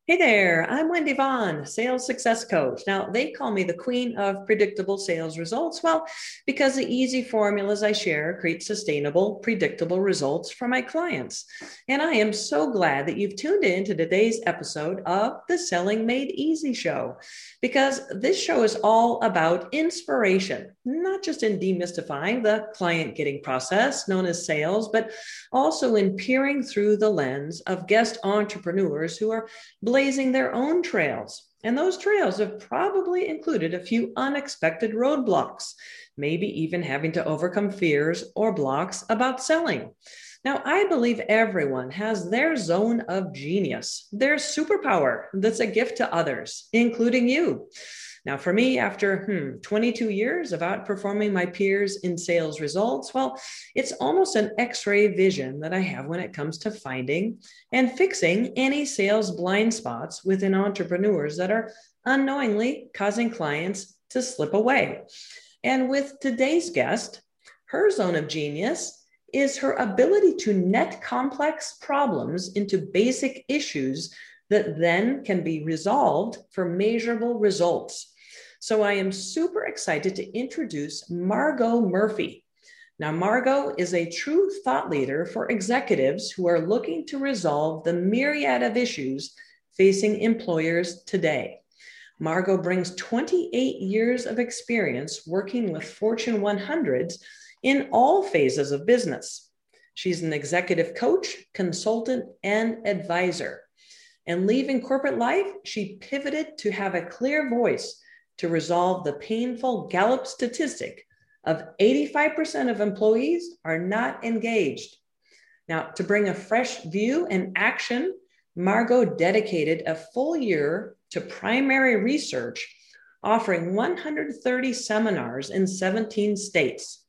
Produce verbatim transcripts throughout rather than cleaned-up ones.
Hey there, I'm Wendy Vaughn, sales success coach. Now, they call me the queen of predictable sales results. Well, because the easy formulas I share create sustainable, predictable results for my clients. And I am so glad that you've tuned in to today's episode of the Selling Made Easy show, because this show is all about inspiration, not just in demystifying the client getting process known as sales, but also in peering through the lens of guest entrepreneurs who are blazing their own trails. And those trails have probably included a few unexpected roadblocks, maybe even having to overcome fears or blocks about selling. Now, I believe everyone has their zone of genius, their superpower that's a gift to others, including you. Now, for me, after hmm, twenty-two years of outperforming my peers in sales results, well, it's almost an X-ray vision that I have when it comes to finding and fixing any sales blind spots within entrepreneurs that are unknowingly causing clients to slip away. And with today's guest, her zone of genius is her ability to net complex problems into basic issues that then can be resolved for measurable results. So I am super excited to introduce Margot Murphy. Now, Margot is a true thought leader for executives who are looking to resolve the myriad of issues facing employers today. Margot brings twenty-eight years of experience working with Fortune one hundreds in all phases of business. She's an executive coach, consultant, and advisor. And leaving corporate life, she pivoted to have a clear voice to resolve the painful Gallup statistic of eighty-five percent of employees are not engaged. Now, to bring a fresh view and action, Margot dedicated a full year to primary research, offering one hundred thirty seminars in seventeen states.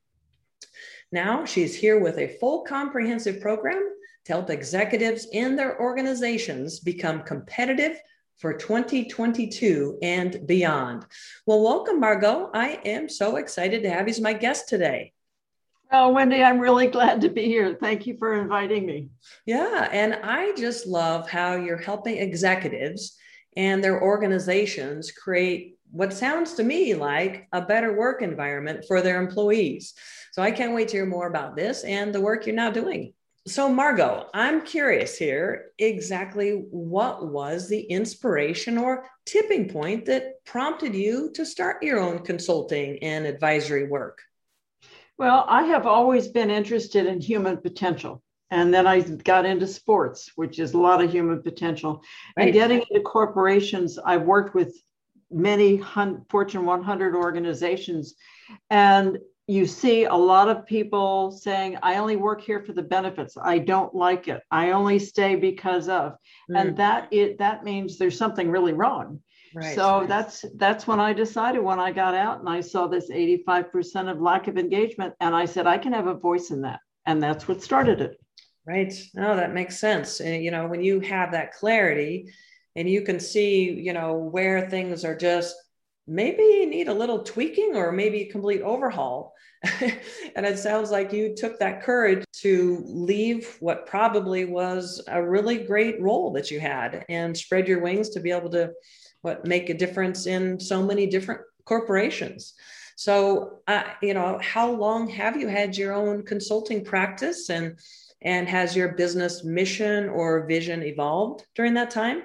Now, she's here with a full comprehensive program to help executives and their organizations become competitive for twenty twenty-two and beyond. Well, welcome, Margot. I am so excited to have you as my guest today. Oh, Wendy, I'm really glad to be here. Thank you for inviting me. Yeah, and I just love how you're helping executives and their organizations create what sounds to me like a better work environment for their employees. So I can't wait to hear more about this and the work you're now doing. So Margot, I'm curious here, exactly what was the inspiration or tipping point that prompted you to start your own consulting and advisory work? Well, I have always been interested in human potential. And then I got into sports, which is a lot of human potential. Right. And getting into corporations, I've worked with many hun- Fortune one hundred organizations. And you see a lot of people saying, I only work here for the benefits. I don't like it. I only stay because of, mm. and that it that means there's something really wrong. Right. So that's that's when I decided when I got out and I saw this eighty-five percent of lack of engagement. And I said, I can have a voice in that. And that's what started it. Right. No, that makes sense. And, you know, when you have that clarity and you can see, you know, where things are just maybe need a little tweaking or maybe a complete overhaul. And it sounds like you took that courage to leave what probably was a really great role that you had and spread your wings to be able to what make a difference in so many different corporations. So, uh, you know, how long have you had your own consulting practice, and and has your business mission or vision evolved during that time?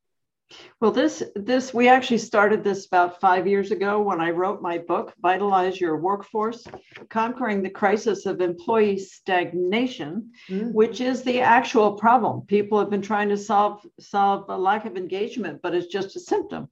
Well, this, this, we actually started this about five years ago when I wrote my book, Vitalize Your Workforce, Conquering the Crisis of Employee Stagnation, mm. which is the actual problem. People have been trying to solve, solve a lack of engagement, but it's just a symptom.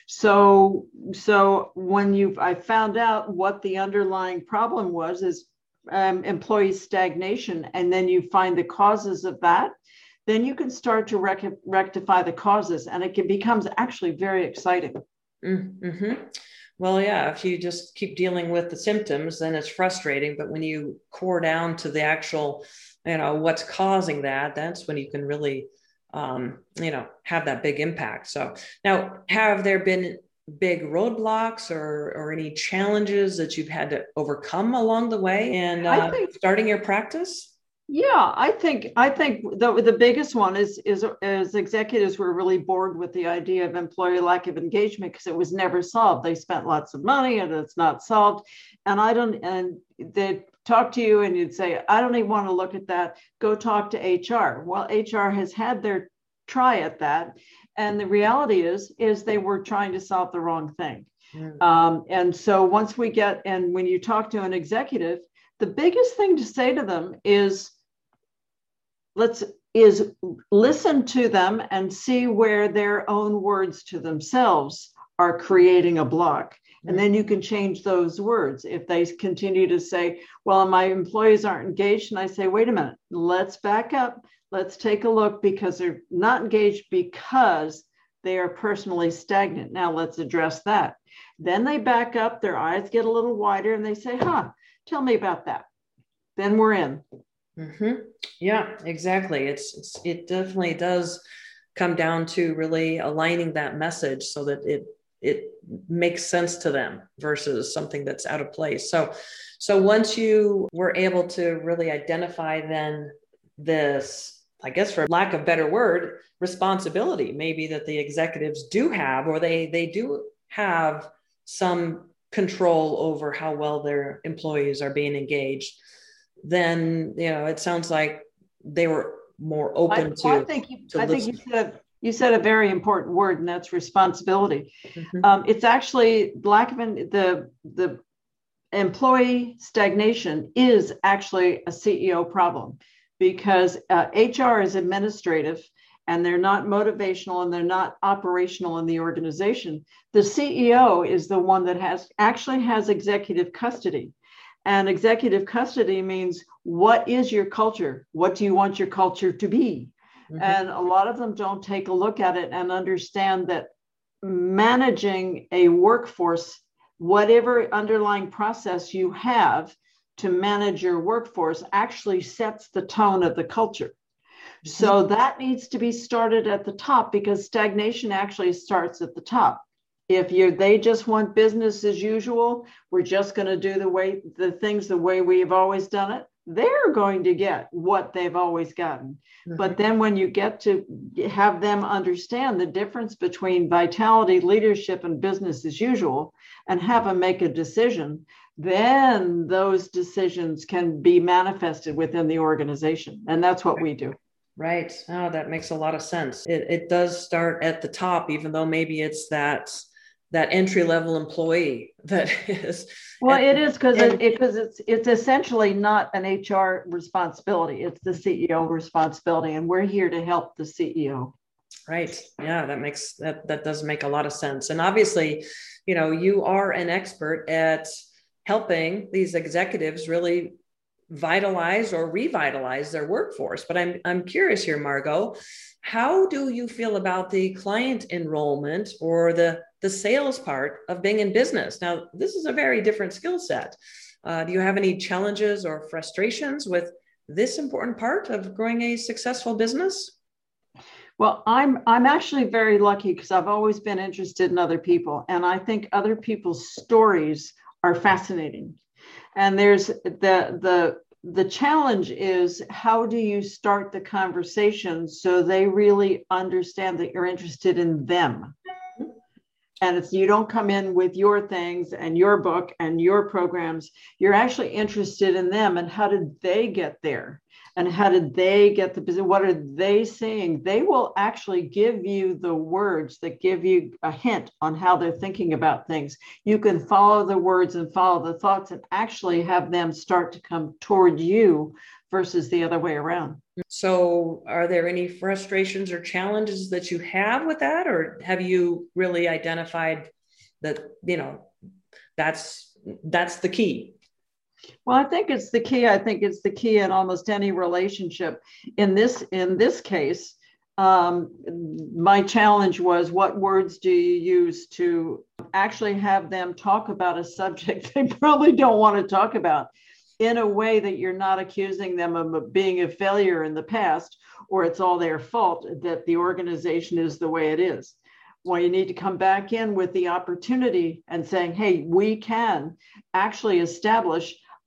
So, so when you, I found out what the underlying problem was is um, employee stagnation, and then you find the causes of that, then you can start to rec- rectify the causes, and it can, becomes actually very exciting. Mm-hmm. Well, yeah, if you just keep dealing with the symptoms, then it's frustrating. But when you core down to the actual, you know, what's causing that, that's when you can really, um, you know, have that big impact. So now, have there been big roadblocks or, or any challenges that you've had to overcome along the way and uh, think- starting your practice? Yeah, I think I think the the biggest one is is is executives were really bored with the idea of employee lack of engagement because it was never solved. They spent lots of money and it's not solved. And I don't and they talk to you and you'd say, I don't even want to look at that. Go talk to H R. Well, H R has had their try at that. And the reality is, is they were trying to solve the wrong thing. Mm. Um, and so once we get, and when you talk to an executive, the biggest thing to say to them is, let's is listen to them and see where their own words to themselves are creating a block. And then you can change those words. If they continue to say, well, my employees aren't engaged, and I say, wait a minute, let's back up. Let's take a look, because they're not engaged because they are personally stagnant. Now let's address that. Then they back up, their eyes get a little wider, and they say, huh, tell me about that. Then we're in. Mm-hmm. Yeah, exactly. It's, it's it definitely does come down to really aligning that message so that it it makes sense to them versus something that's out of place. So, so once you were able to really identify then this, I guess for lack of a better word, responsibility, maybe that the executives do have, or they they do have some control over how well their employees are being engaged, then, you know, it sounds like they were more open I, to. I think you, to I think you said you said a very important word, and that's responsibility. Mm-hmm. Um, it's actually lack of the the employee stagnation is actually a C E O problem, because uh, H R is administrative and they're not motivational and they're not operational in the organization. The C E O is the one that has actually has executive custody. And executive custody means, what is your culture? What do you want your culture to be? Mm-hmm. And a lot of them don't take a look at it and understand that managing a workforce, whatever underlying process you have to manage your workforce, actually sets the tone of the culture. Mm-hmm. So that needs to be started at the top, because stagnation actually starts at the top. If you're, they just want business as usual, we're just going to do the way the things the way we've always done it, they're going to get what they've always gotten. Mm-hmm. But then when you get to have them understand the difference between vitality, leadership, and business as usual, and have them make a decision, then those decisions can be manifested within the organization. And that's what we do. Right. Oh, that makes a lot of sense. It, it does start at the top, even though maybe it's that that entry-level employee that is. Well, it is because it, because it, it's it's essentially not an H R responsibility. It's the C E O responsibility, and we're here to help the C E O. Right. Yeah, that makes that that does make a lot of sense. And obviously, you know, you are an expert at helping these executives really vitalize or revitalize their workforce. But I'm I'm curious here, Margot, how do you feel about the client enrollment or the the sales part of being in business? Now, this is a very different skill set. Uh, do you have any challenges or frustrations with this important part of growing a successful business? Well, I'm I'm actually very lucky, because I've always been interested in other people, and I think other people's stories are fascinating. And there's the the the challenge is, how do you start the conversation so they really understand that you're interested in them? And it's, you don't come in with your things and your book and your programs. You're actually interested in them, and how did they get there? And how did they get the business? What are they saying? They will actually give you the words that give you a hint on how they're thinking about things. You can follow the words and follow the thoughts and actually have them start to come toward you versus the other way around. So are there any frustrations or challenges that you have with that? Or have you really identified that, you know, that's, that's the key? Well, I think it's the key. I think it's the key in almost any relationship. In this, in this case, um, my challenge was, what words do you use to actually have them talk about a subject they probably don't want to talk about, in a way that you're not accusing them of being a failure in the past, or it's all their fault that the organization is the way it is. Well, you need to come back in with the opportunity and saying, hey, we can actually establish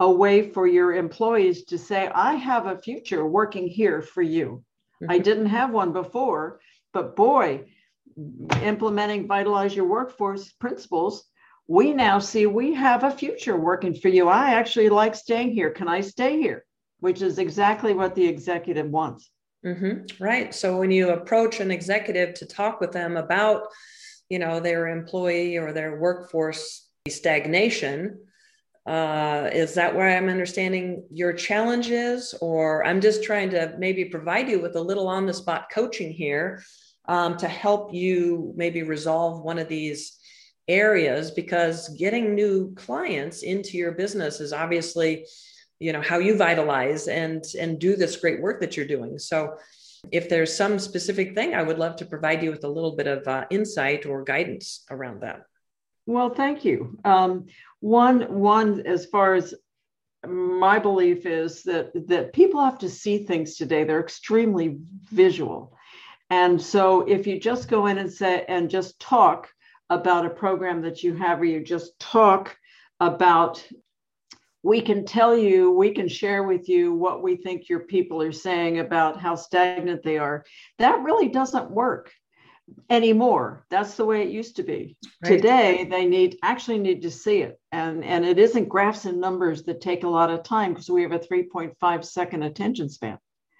a way for your employees to say, I have a future working here for you. Mm-hmm. I didn't have one before, but boy, implementing Vitalize Your Workforce principles, we now see we have a future working for you. I actually like staying here. Can I stay here? Which is exactly what the executive wants. Mm-hmm. Right. So when you approach an executive to talk with them about, you know, their employee or their workforce stagnation, uh, is that where I'm understanding your challenge is? Or I'm just trying to maybe provide you with a little on the spot coaching here um, to help you maybe resolve one of these areas, because getting new clients into your business is obviously, you know, how you vitalize and, and do this great work that you're doing. So if there's some specific thing, I would love to provide you with a little bit of uh, insight or guidance around that. Well, thank you. Um, one, one, as far as my belief is that, that people have to see things today. They're extremely visual. And so if you just go in and say, and just talk about a program that you have, or you just talk about, we can tell you, we can share with you what we think your people are saying about how stagnant they are. That really doesn't work anymore. That's the way it used to be. Right. Today, they need actually need to see it. And, and it isn't graphs and numbers that take a lot of time, because we have a three point five second attention span.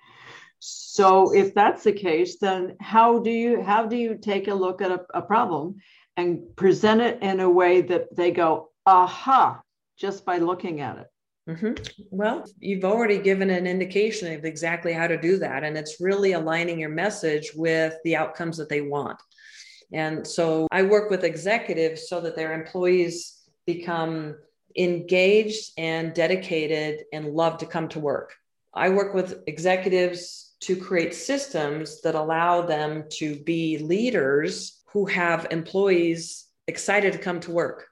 So if that's the case, then how do you how do you take a look at a, a problem and present it in a way that they go, aha, just by looking at it? Mm-hmm. Well, you've already given an indication of exactly how to do that. And it's really aligning your message with the outcomes that they want. And so I work with executives so that their employees become engaged and dedicated and love to come to work. I work with executives to create systems that allow them to be leaders who have employees excited to come to work.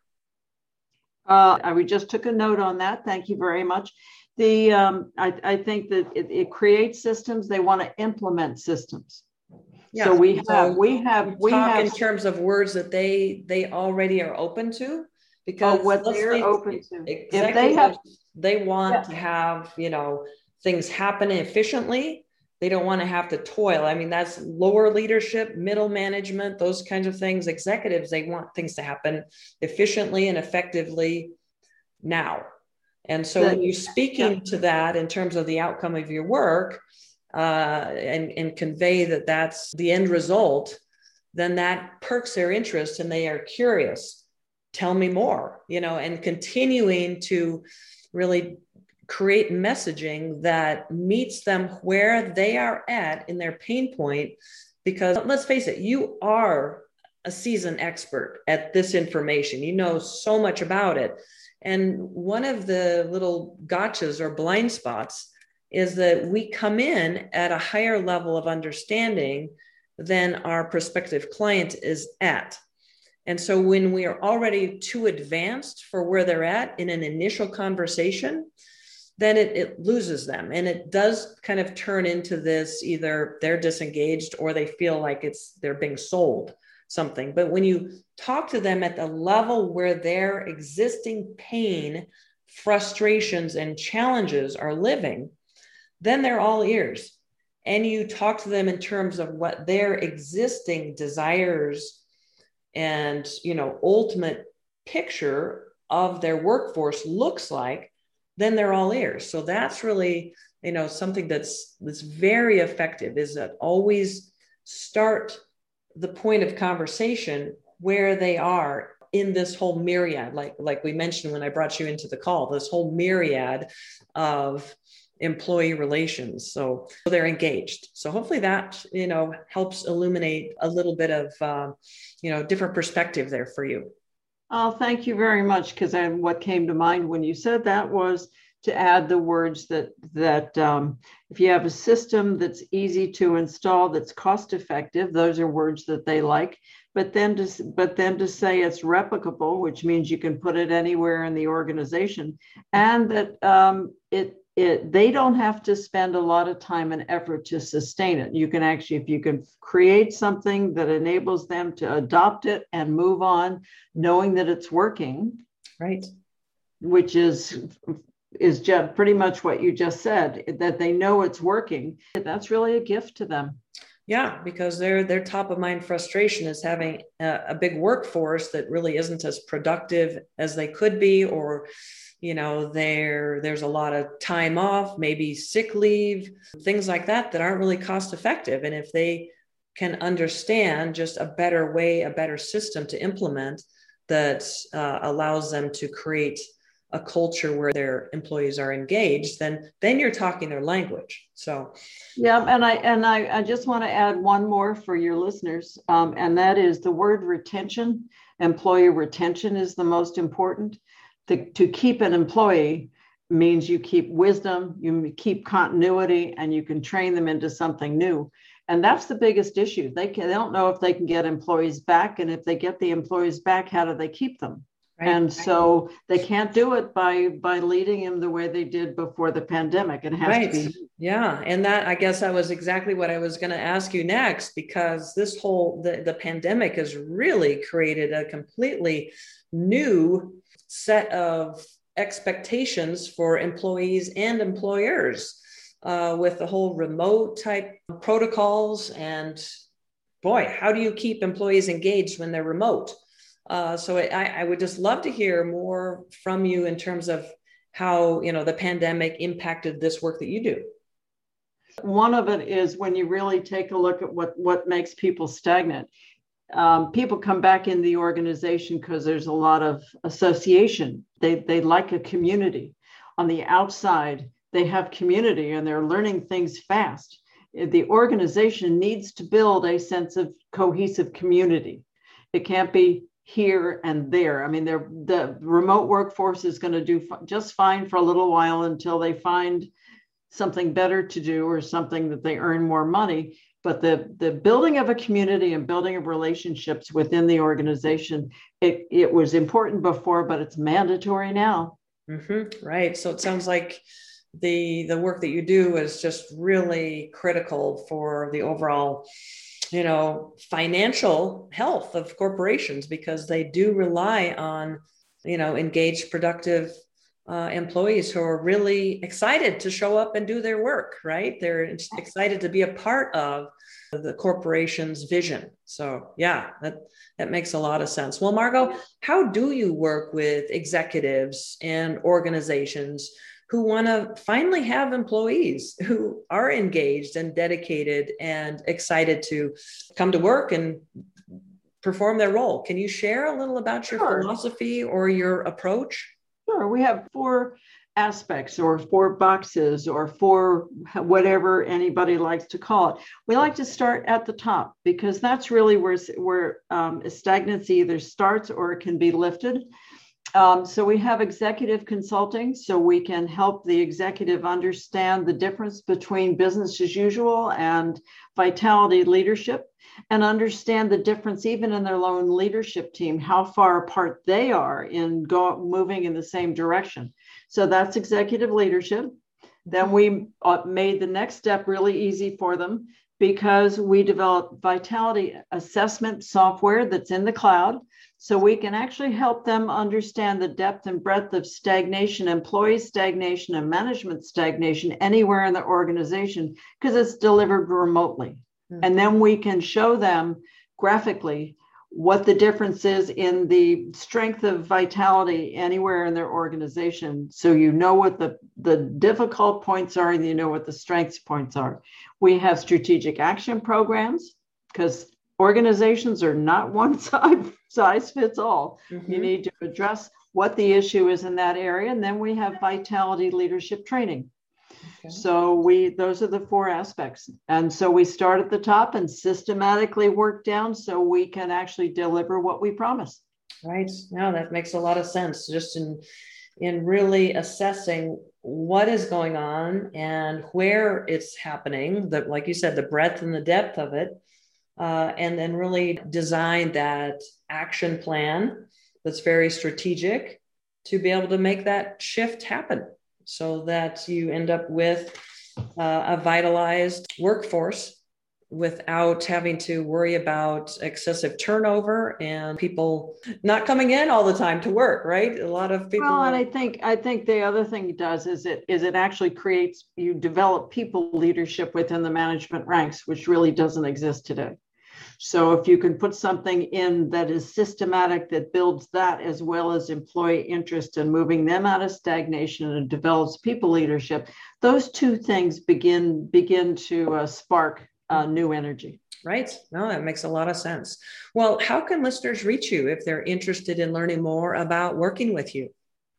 Uh, I just took a note on that. Thank you very much. The um, I, I think that it, it creates systems. They want to implement systems. Yeah. So we have so we have we talk have in terms of words that they they already are open to, because oh, what they're open to. If they have they want yeah. to have, you know, things happen efficiently. They don't want to have to toil. I mean, that's lower leadership, middle management, those kinds of things. Executives, they want things to happen efficiently and effectively now. And so when you're speaking yeah. to that in terms of the outcome of your work uh, and, and convey that that's the end result, then that perks their interest and they are curious. Tell me more, you know, and continuing to really create messaging that meets them where they are at in their pain point. Because let's face it, you are a seasoned expert at this information. You know so much about it. And one of the little gotchas or blind spots is that we come in at a higher level of understanding than our prospective client is at. And so when we are already too advanced for where they're at in an initial conversation, then it, it loses them. And it does kind of turn into this, either they're disengaged or they feel like it's they're being sold something. But when you talk to them at the level where their existing pain, frustrations, and challenges are living, then they're all ears. And you talk to them in terms of what their existing desires and, you know, ultimate picture of their workforce looks like, then they're all ears. So that's really, you know, something that's that's very effective, is that always start the point of conversation where they are in this whole myriad, like, like we mentioned when I brought you into the call, this whole myriad of employee relations. So they're engaged. So hopefully that, you know, helps illuminate a little bit of, uh, you know, different perspective there for you. Oh, thank you very much. Because what came to mind when you said that was to add the words that that um, if you have a system that's easy to install, that's cost effective, those are words that they like. But then to but then to say it's replicable, which means you can put it anywhere in the organization, and that um, it it they don't have to spend a lot of time and effort to sustain it. You can actually, if you can create something that enables them to adopt it and move on, knowing that it's working, right? Which is is just pretty much what you just said, that they know it's working. That's really a gift to them. Yeah, because their their top of mind frustration is having a, a big workforce that really isn't as productive as they could be, or you know, there there's a lot of time off, maybe sick leave, things like that that aren't really cost effective. And if they can understand just a better way, a better system to implement that uh, allows them to create a culture where their employees are engaged, then then you're talking their language. So yeah, and I and I, I just want to add one more for your listeners, um, and that is the word retention. Employee retention is the most important. The, to keep an employee means you keep wisdom, you keep continuity, and you can train them into something new. And that's the biggest issue. They can, they don't know if they can get employees back, and if they get the employees back, how do they keep them? Right. And so they can't do it by by leading them the way they did before the pandemic. It has right. to be. Yeah. And that, I guess that was exactly what I was going to ask you next, because this whole, the, the pandemic has really created a completely new set of expectations for employees and employers uh, with the whole remote type protocols. And boy, how do you keep employees engaged when they're remote? Uh, so I, I would just love to hear more from you in terms of how, you know, the pandemic impacted this work that you do. One of it is when you really take a look at what, what makes people stagnant. Um, people come back in the organization because there's a lot of association. They, they like a community. On the outside, they have community and they're learning things fast. The organization needs to build a sense of cohesive community. It can't be here and there. I mean, the remote workforce is going to do f- just fine for a little while until they find something better to do or something that they earn more money. But the, the building of a community and building of relationships within the organization, it, it was important before, but it's mandatory now. Mm-hmm. Right. So it sounds like the the work that you do is just really critical for the overall, you know, financial health of corporations, because they do rely on, you know, engaged, productive uh, employees who are really excited to show up and do their work, right? They're excited to be a part of the corporation's vision. So yeah, that, that makes a lot of sense. Well, Margot, how do you work with executives and organizations who want to finally have employees who are engaged and dedicated and excited to come to work and perform their role? Can you share a little about your sure. philosophy or your approach? Sure. We have four aspects or four boxes or four, whatever anybody likes to call it. We like to start at the top because that's really where, where um, stagnancy either starts or it can be lifted. Um, so we have executive consulting, so we can help the executive understand the difference between business as usual and vitality leadership, and understand the difference even in their own leadership team, how far apart they are in go, moving in the same direction. So that's executive leadership. Then we made the next step really easy for them because we developed vitality assessment software that's in the cloud. So we can actually help them understand the depth and breadth of stagnation, employee stagnation and management stagnation anywhere in the organization because it's delivered remotely. Mm-hmm. And then we can show them graphically what the difference is in the strength of vitality anywhere in their organization. So you know what the, the difficult points are and you know what the strengths points are. We have strategic action programs because organizations are not one size, size fits all. Mm-hmm. You need to address what the issue is in that area. And then we have vitality leadership training. Okay. So we, those are the four aspects. And so we start at the top and systematically work down so we can actually deliver what we promise. Right. Now that makes a lot of sense. Just in, in really assessing what is going on and where it's happening, that, like you said, the breadth and the depth of it. Uh, and then really design that action plan that's very strategic to be able to make that shift happen so that you end up with uh, a vitalized workforce without having to worry about excessive turnover and people not coming in all the time to work, right? A lot of people. Well, and I think I think the other thing it does is it is it actually creates, you develop people leadership within the management ranks, which really doesn't exist today. So if you can put something in that is systematic, that builds that as well as employee interest and moving them out of stagnation and develops people leadership, those two things begin begin to uh, spark uh, new energy. Right. No, that makes a lot of sense. Well, how can listeners reach you if they're interested in learning more about working with you?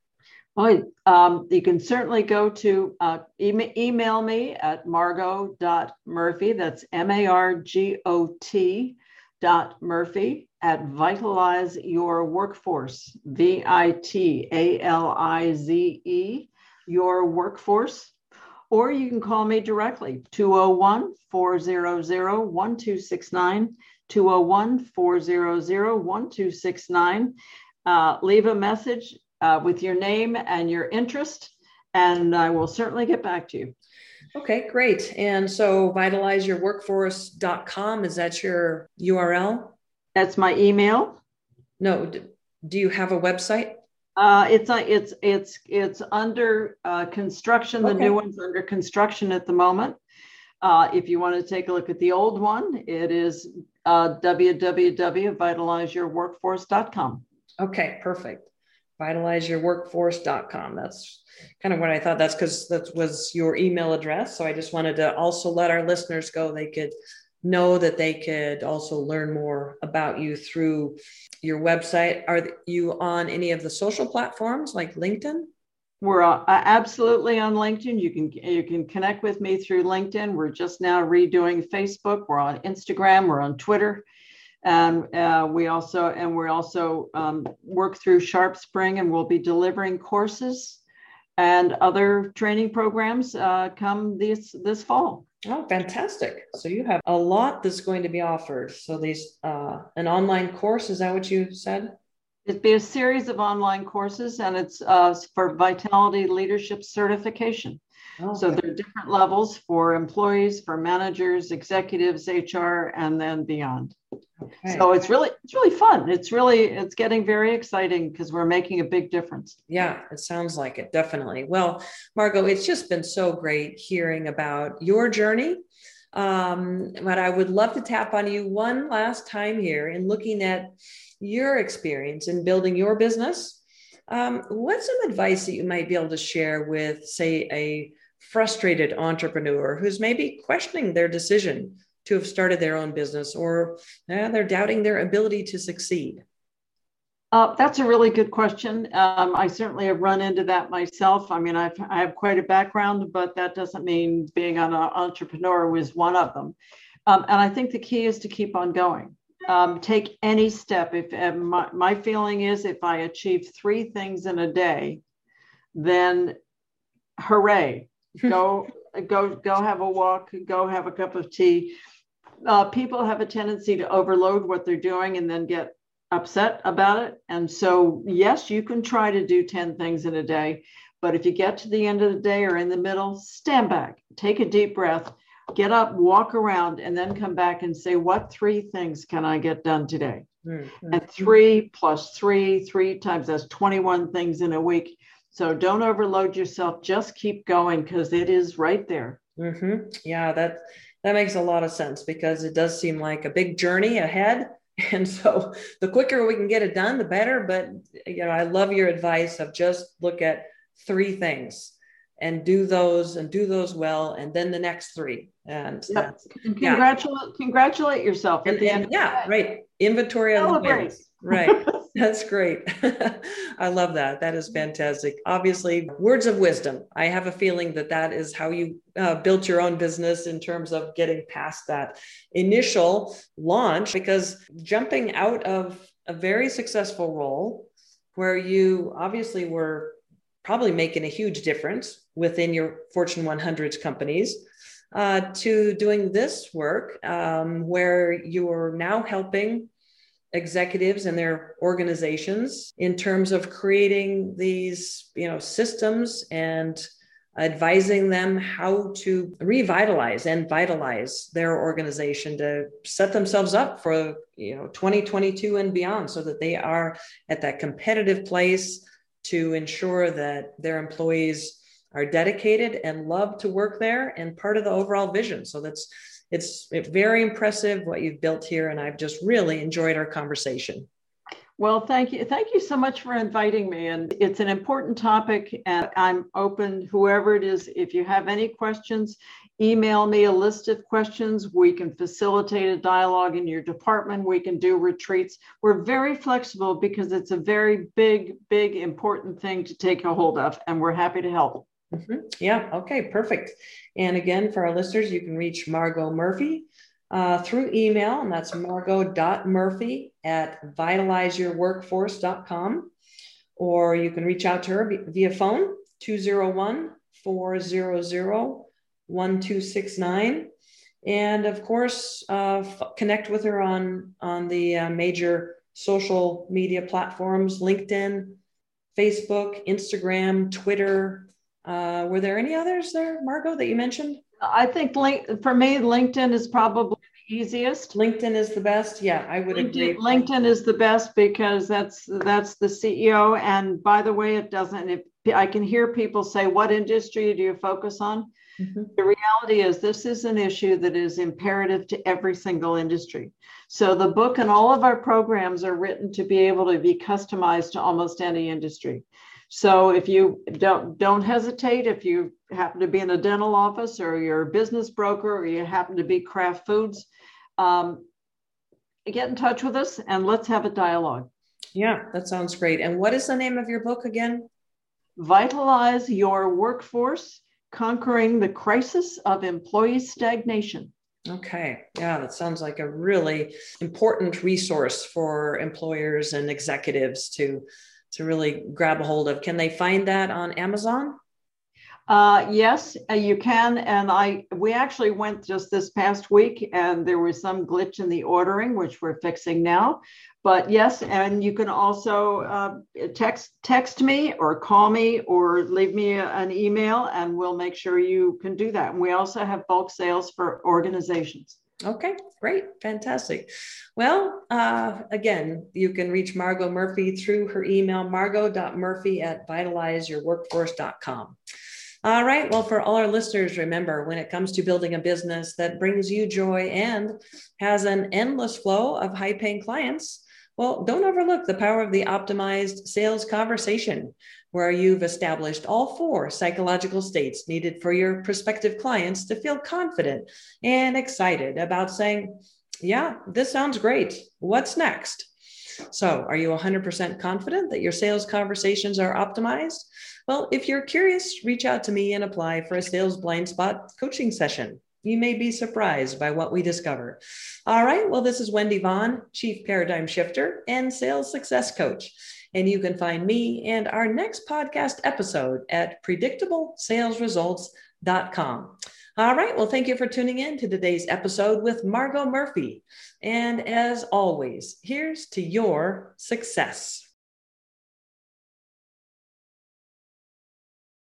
Well, um, you can certainly go to uh, e- email me at margot dot murphy. That's M A R G O T dot Murphy at Vitalize Your Workforce, V I T A L I Z E, Your Workforce. Or you can call me directly, two oh one, four hundred, one two six nine, two oh one, four hundred, one two six nine. Uh, leave a message uh, with your name and your interest, and I will certainly get back to you. Okay, great. And so vitalize your workforce dot com, is that your U R L? That's my email. No, do you have a website? Uh, it's uh, it's it's it's under uh, construction. The Okay. new one's under construction at the moment. Uh, if you want to take a look at the old one, it is uh, w w w dot vitalize your workforce dot com. Okay, perfect. vitalize your workforce dot com. That's kind of what I thought. That's because that was your email address. So I just wanted to also let our listeners go. They could know that they could also learn more about you through your website. Are you on any of the social platforms like LinkedIn? We're uh, absolutely on LinkedIn. You can you can connect with me through LinkedIn. We're just now redoing Facebook. We're on Instagram. We're on Twitter. Um, uh, we also and we also um, work through SharpSpring, and we'll be delivering courses and other training programs uh, come this this fall. Oh, fantastic. So you have a lot that's going to be offered. So these, uh, an online course, is that what you said? It'd be a series of online courses, and it's uh, for Vitality Leadership Certification. Okay. So there are different levels for employees, for managers, executives, H R, and then beyond. Okay. So it's really, it's really fun. It's really, it's getting very exciting because we're making a big difference. Yeah, it sounds like it, definitely. Well, Margot, it's just been so great hearing about your journey. Um, but I would love to tap on you one last time here in looking at your experience in building your business. Um, what's some advice that you might be able to share with, say, a frustrated entrepreneur who's maybe questioning their decision to have started their own business, or uh, they're doubting their ability to succeed? Uh, that's a really good question. Um, I certainly have run into that myself. I mean, I've, I have quite a background, but that doesn't mean being an entrepreneur was one of them. Um, and I think the key is to keep on going. Um, take any step. If uh, my, my feeling is if I achieve three things in a day, then hooray, go, go, go have a walk, go have a cup of tea. Uh, people have a tendency to overload what they're doing and then get upset about it. And so, yes, you can try to do ten things in a day, but if you get to the end of the day or in the middle, stand back, take a deep breath, get up, walk around, and then come back and say, what three things can I get done today? Mm-hmm. And three plus three, three times, that's twenty-one things in a week. So don't overload yourself, just keep going because it is right there. Mm-hmm. Yeah, that, that makes a lot of sense because it does seem like a big journey ahead. And so the quicker we can get it done, the better. But, you know, I love your advice of just look at three things and do those and do those well. And then the next three. And yep. that's, congratulate, yeah. congratulate yourself at and, the and, end. Yeah, right. Inventory of the wins. Right. That's great. I love that. That is fantastic. Obviously, words of wisdom. I have a feeling that that is how you uh, built your own business in terms of getting past that initial launch, because jumping out of a very successful role where you obviously were probably making a huge difference within your Fortune one hundred companies uh, to doing this work um, where you're now helping executives and their organizations in terms of creating these, you know, systems and advising them how to revitalize and vitalize their organization to set themselves up for, you know, twenty twenty-two and beyond, so that they are at that competitive place to ensure that their employees are dedicated and love to work there and part of the overall vision. So that's it's, it's very impressive what you've built here, and I've just really enjoyed our conversation. Well, thank you. Thank you so much for inviting me. And it's an important topic, and I'm open, whoever it is, if you have any questions, email me a list of questions. We can facilitate a dialogue in your department. We can do retreats. We're very flexible because it's a very big, big, important thing to take a hold of, and we're happy to help. Mm-hmm. Yeah. Okay, perfect. And again, for our listeners, you can reach Margot Murphy Uh, through email, and that's margot.murphy at vitalize your workforce dot com, or you can reach out to her via phone, two oh one, four hundred, one two six nine. And of course, uh, f- connect with her on, on the uh, major social media platforms, LinkedIn, Facebook, Instagram, Twitter. Uh, were there any others there, Margot, that you mentioned? I think link, for me, LinkedIn is probably the easiest. LinkedIn is the best. Yeah, I would LinkedIn, agree. LinkedIn is the best because that's that's the C E O. And by the way, it doesn't. If I can hear people say, "What industry do you focus on?" Mm-hmm. The reality is, this is an issue that is imperative to every single industry. So the book and all of our programs are written to be able to be customized to almost any industry. So if you don't don't hesitate, if you happen to be in a dental office, or you're a business broker, or you happen to be Kraft Foods, um, get in touch with us and let's have a dialogue. Yeah, that sounds great. And what is the name of your book again? Vitalize Your Workforce, Conquering the Crisis of Employee Stagnation. Okay. Yeah, that sounds like a really important resource for employers and executives to to really grab a hold of. Can they find that on Amazon? Uh, yes, uh, you can. And I, we actually went just this past week, and there was some glitch in the ordering, which we're fixing now. But yes, and you can also uh, text text me or call me or leave me a, an email, and we'll make sure you can do that. And we also have bulk sales for organizations. Okay, great. Fantastic. Well, uh, again, you can reach Margot Murphy through her email, margot.murphy at vitalize your workforce dot com. All right. Well, for all our listeners, remember, when it comes to building a business that brings you joy and has an endless flow of high-paying clients, well, don't overlook the power of the optimized sales conversation, where you've established all four psychological states needed for your prospective clients to feel confident and excited about saying, yeah, this sounds great. What's next? So are you one hundred percent confident that your sales conversations are optimized? Well, if you're curious, reach out to me and apply for a Sales Blind Spot coaching session. You may be surprised by what we discover. All right. Well, this is Wendy Vaughn, Chief Paradigm Shifter and Sales Success Coach. And you can find me and our next podcast episode at predictable sales results dot com. All right. Well, thank you for tuning in to today's episode with Margot Murphy. And as always, here's to your success.